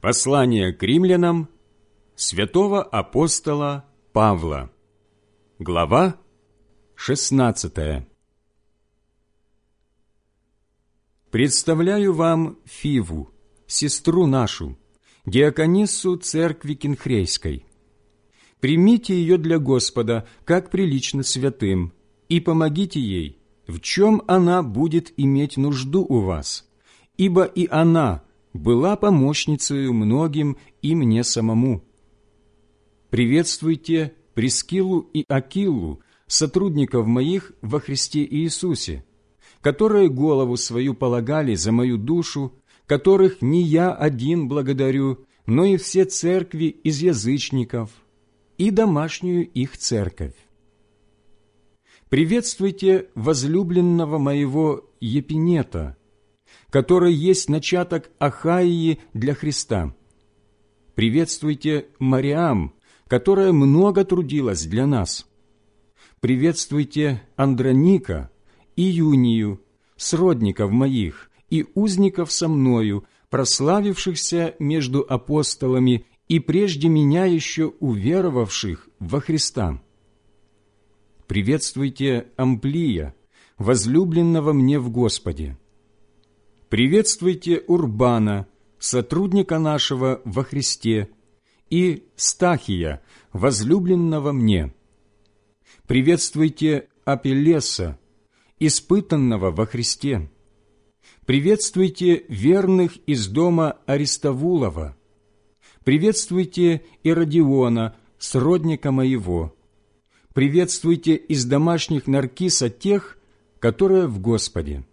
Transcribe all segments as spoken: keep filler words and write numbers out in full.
Послание к римлянам святого апостола Павла. Глава шестнадцатая. Представляю вам Фиву, сестру нашу, диакониссу церкви Кенхрейской. Примите ее для Господа, как прилично святым, и помогите ей, в чем она будет иметь нужду у вас, ибо и она была помощницею многим и мне самому. Приветствуйте Прискиллу и Акиллу, сотрудников моих во Христе Иисусе, которые голову свою полагали за мою душу, которых не я один благодарю, но и все церкви из язычников, и домашнюю их церковь. Приветствуйте возлюбленного моего Епинета, который есть начаток Ахаии для Христа. Приветствуйте Мариам, которая много трудилась для нас. Приветствуйте Андроника и Юнию, сродников моих, и узников со мною, прославившихся между апостолами и прежде меня еще уверовавших во Христа. Приветствуйте Амплия, возлюбленного мне в Господе. Приветствуйте Урбана, сотрудника нашего во Христе, и Стахия, возлюбленного мне. Приветствуйте Апеллеса, испытанного во Христе. Приветствуйте верных из дома Аристовулова. Приветствуйте Иродиона, сродника моего. Приветствуйте из домашних Наркиса тех, которые в Господе.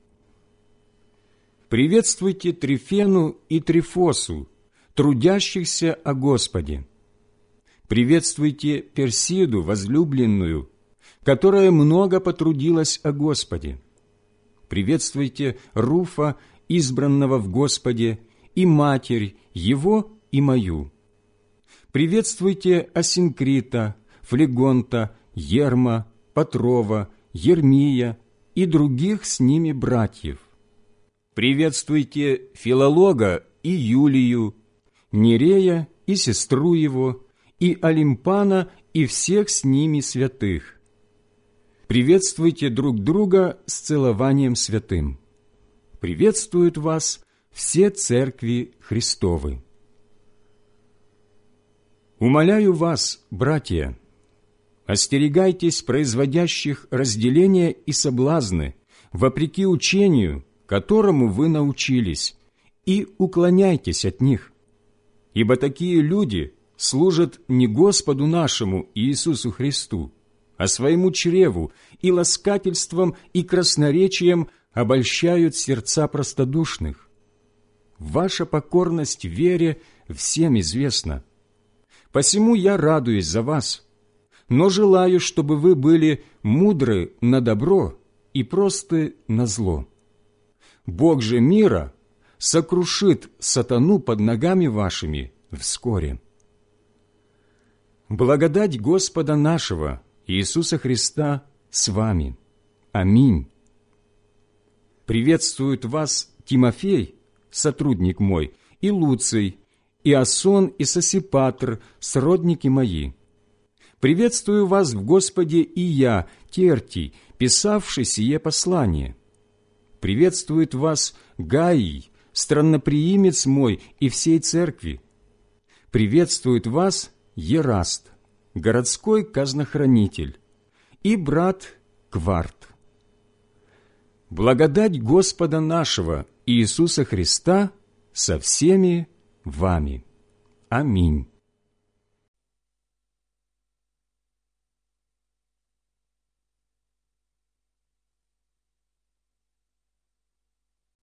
Приветствуйте Трифену и Трифосу, трудящихся о Господе. Приветствуйте Персиду, возлюбленную, которая много потрудилась о Господе. Приветствуйте Руфа, избранного в Господе, и матерь его и мою. Приветствуйте Асинкрита, Флегонта, Ерма, Патрова, Ермия и других с ними братьев. Приветствуйте Филолога и Юлию, Нерея и сестру его, и Олимпана и всех с ними святых. Приветствуйте друг друга с целованием святым. Приветствуют вас все церкви Христовы. Умоляю вас, братья, остерегайтесь производящих разделения и соблазны, вопреки учению, которому вы научились, и уклоняйтесь от них. Ибо такие люди служат не Господу нашему Иисусу Христу, а своему чреву, и ласкательством и красноречием обольщают сердца простодушных. Ваша покорность вере всем известна. Посему я радуюсь за вас, но желаю, чтобы вы были мудры на добро и просты на зло. Бог же мира сокрушит сатану под ногами вашими вскоре. Благодать Господа нашего Иисуса Христа с вами. Аминь. Приветствуют вас Тимофей, сотрудник мой, и Луций, и Асон, и Сосипатр, сродники мои. Приветствую вас в Господе и я, Тертий, писавший сие послание. Приветствует вас Гаий, странноприимец мой и всей церкви. Приветствует вас Ераст, городской казнохранитель, и брат Кварт. Благодать Господа нашего Иисуса Христа со всеми вами. Аминь.